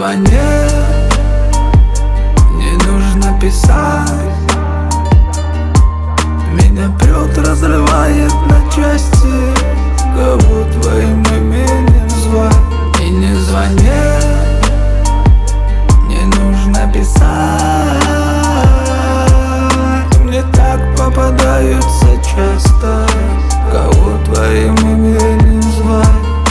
звони, не нужно писать. Меня прет, разрывает на части. Кого твоим именем звать? И не звони, не нужно писать. Мне так попадаются часто. Кого твоим именем звать?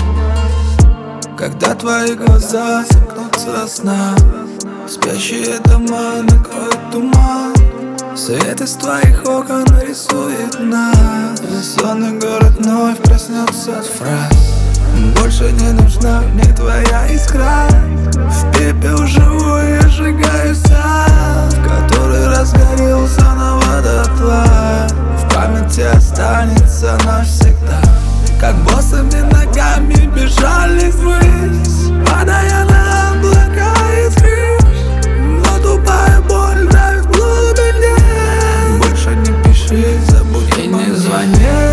Когда твои глаза сомкнутся сна, спящие дома накроет туман. Свет из твоих окон рисует нас. Сонный город вновь проснется от фраз. Больше не нужна мне твоя искра. В пепел живой я сжигаю сад, который разгорелся заново дотла. В памяти останется навсегда. Как босыми ногами бежали ввысь, падая на облака из крыш. Но тупая боль давит в глубине. Больше не пиши, забудь и не звони.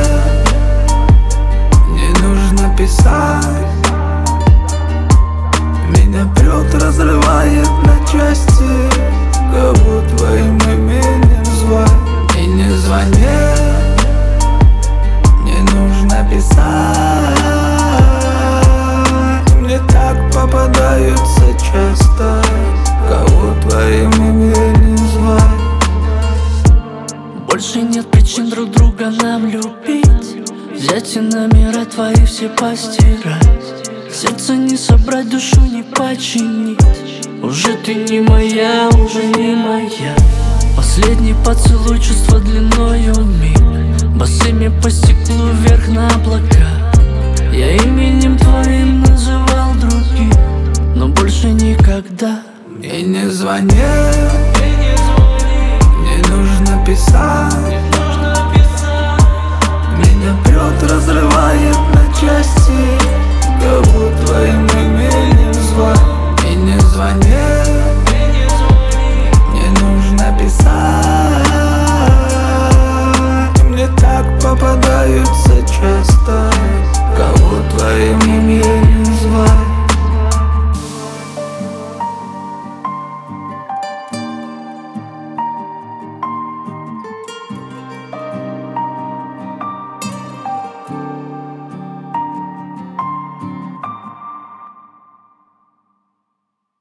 Не нужно писать. Меня прет, разрывает на части. Кого твоим именем звать? И не звони, не нужно писать. Мне так попадаются часто. Кого твоим именем звать? Больше нет причин друг друга нам любить. Взять и номера твои все постирать. Сердце не собрать, душу не починить. Уже ты не моя, уже не моя. Последний поцелуй, чувство длиною миг. Босыми по стеклу вверх на облака. Я именем твоим называл других, но больше никогда. И не звони, не нужно писать. Меня прет, разрывает на части. Кого твоим именем звать? И не звони.